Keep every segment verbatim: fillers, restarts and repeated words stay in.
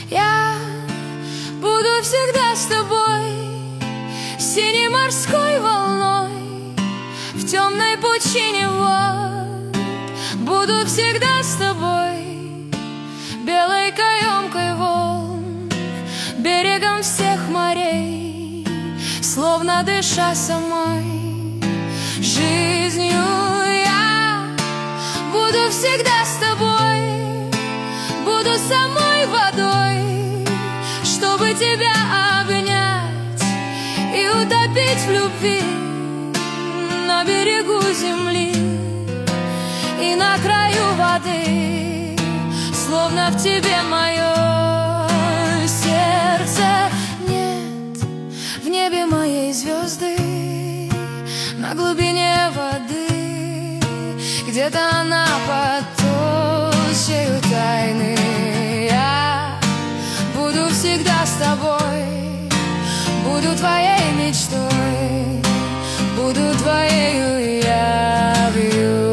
Я буду всегда с тобой, синей морской волной, в темной пучине вод. Буду всегда с тобой, белой каемкой волн, берегом всех морей, словно дыша самой жизнью. Я буду всегда с тобой, буду самой водой, чтобы тебя обнять и утопить в любви на берегу земли и на краю воды, словно в тебе мое сердце. Нет в небе моей звезды, на глубине воды, где-то она под толщею тайны. Я буду всегда с тобой, буду твоей мечтой, буду твоею явью.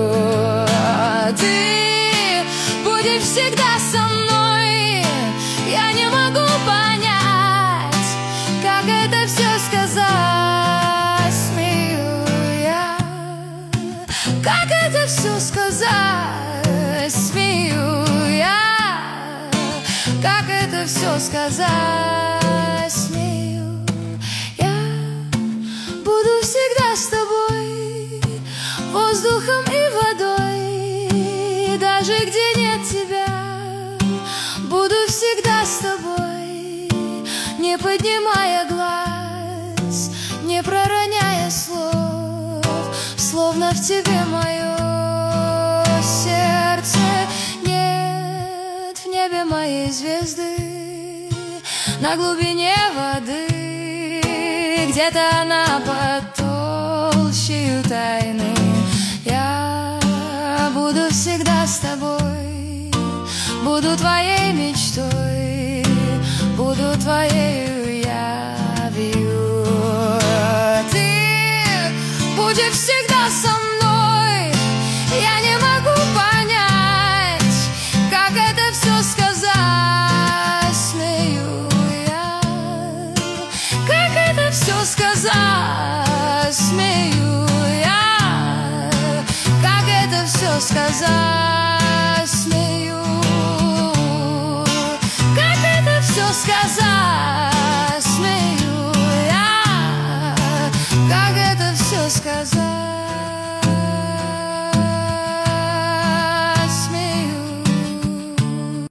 Ты будешь всегда со мной. Я не могу понять, как это все сказать, смею я. Как это все сказать, смею я. Как это все сказать, смею я. Буду всегда с тобой, воздухом и водой, даже где нет тебя. Буду всегда с тобой, не поднимая глаз, не пророняя слов, словно в тебе мое сердце. Нет в небе моей звезды, на глубине воды, где-то она под толщею тайны. Я буду всегда с тобой, буду твоей мечтой, буду твоею явью. Ты будешь всегда со мной. Я не могу понять, как это все сказать, смею я. Как это все сказать, смею я. Как это все сказать.